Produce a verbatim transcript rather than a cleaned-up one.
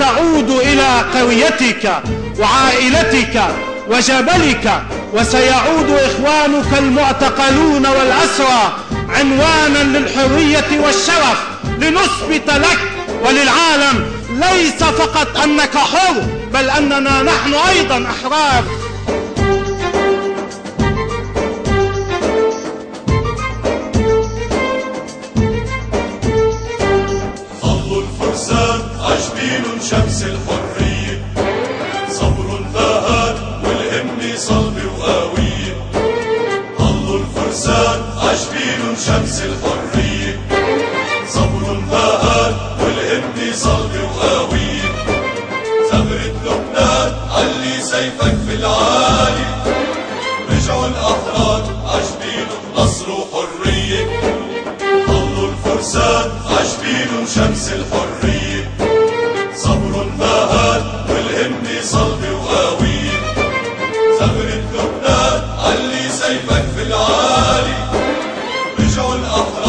ستعود إلى قريتك وعائلتك وجبلك، وسيعود إخوانك المعتقلون والأسرى عنوانا للحرية والشرف، لنثبت لك وللعالم ليس فقط أنك حر، بل أننا نحن أيضا أحرار. ظل الفرسان عجبين شمس الحرية، صبر نهاد والهم صلب وقوية. ظل الفرسان عجبين شمس الحرية، صبر نهاد والهم صلب وقوية. ثغرة لبنان علي سيفك في العالي، رجعوا الأحرار عجبين نصر وحرية. ظل الفرسان عجبين شمس الحرية، صبر نهاد والهم صلب وقوية. ثغرة لبنان علي سيفك في العالي، رجعوا الأحرار